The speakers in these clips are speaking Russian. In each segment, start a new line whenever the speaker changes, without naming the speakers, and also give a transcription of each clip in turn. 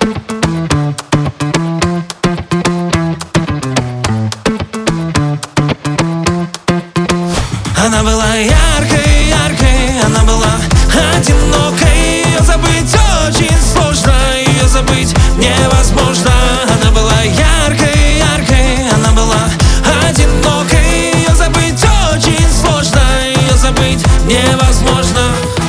Она была яркой, яркой, она была одинокой. Ее забыть очень сложно, ее забыть невозможно. Она была яркой, яркой, она была одинокой. Ее забыть очень сложно, ее забыть невозможно.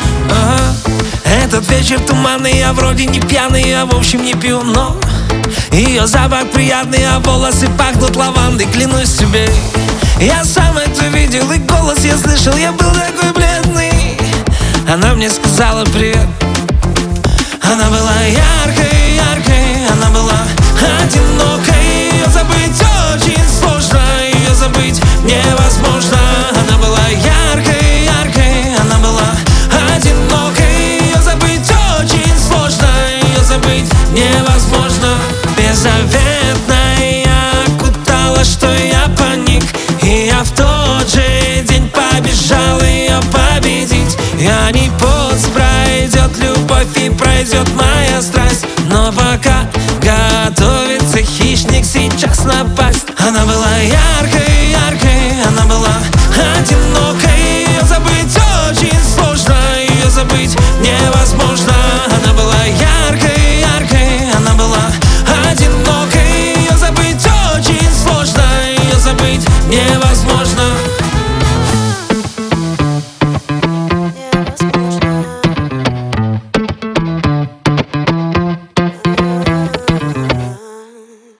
Этот вечер туманный, я вроде не пьяный, я в общем не пью, но ее запах приятный, а волосы пахнут лавандой. Клянусь тебе, я сам это видел, и голос я слышал, я был такой бледный. Она мне сказала привет. Она была яркой, яркой, она была одинокой. Ее забыть очень сложно, ее забыть невозможно. Она была яркой, яркой, она была одинокой. Ее забыть очень сложно, ее забыть невозможно. Беззаветная окутала, что я паник, и я в тот же день побежал ее победить. Я не пост, пройдет любовь и пройдет моя страсть, но пока готовится хищник сейчас напасть. Она была яркой, яркой, она была одинокой. Ее забыть очень сложно, ее забыть невозможно. Она была яркой, яркой, она была одинокой. Ее забыть очень сложно, ее забыть невозможно.